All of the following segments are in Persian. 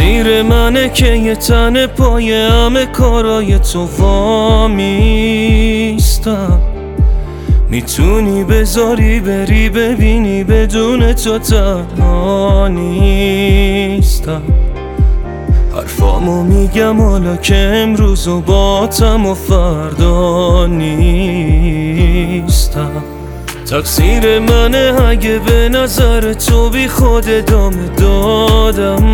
تقصیر منه که یه تن پای همه کارای تو وامیستم. میتونی بذاری بری ببینی بدون تو تنها نیستم. حرفامو میگم حالا که امروز و باتم و فردا نیستم. تقصیر منه اگه به نظر تو بی خود ادامه دادم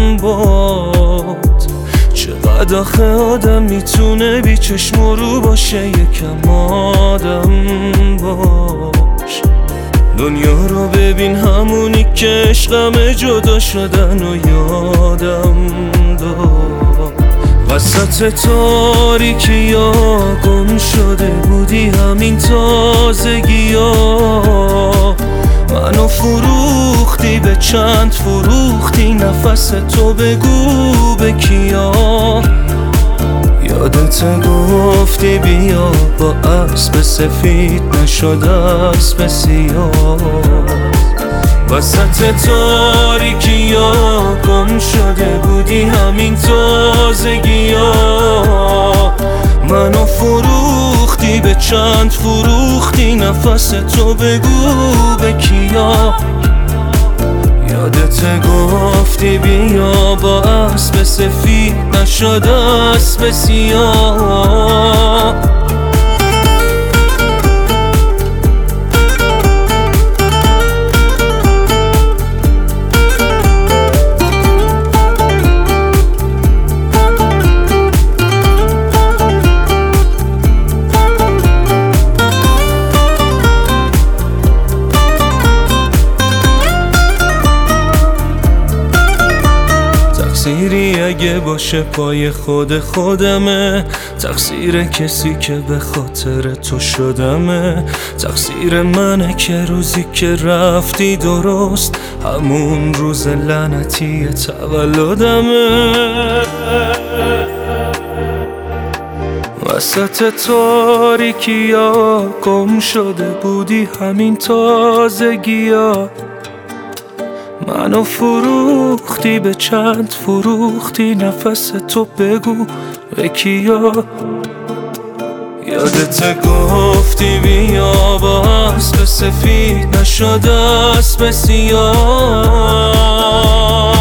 باد. چقدر آخه آدم میتونه بی چشم و رو باشه یکم آدم باش. دنیا رو ببین همونی که عشقم جدا شدن و یادم داد. وسط تاریکی ها گم شده بودی همین تازگی ها. منو فروختی به چند فروختی نفس تو بگو به کیا. یادت گفتی بیا با اسب سفید نشد اسب سیاه. وسط تاریکی ها گم شده بودی همین تازگی ها. منو فروختی به چند فروختی نفس تو بگو به کیا. یادت گفتی بیا با اسب سفید نشد اسب سیاه. تقصیری اگه باشه پای خودمه. تقصیر کسی که به خاطر تو شدمه. تقصیر منه که روزی که رفتی درست همون روز لعنتی تولدمه. وسط تاریکی ها گم شده بودی همین تازگی ها. منو فروختی به چند فروختی نفس تو بگو به کیا. یادت گفتی بیا با اسب سفید نشد اسب سیاه.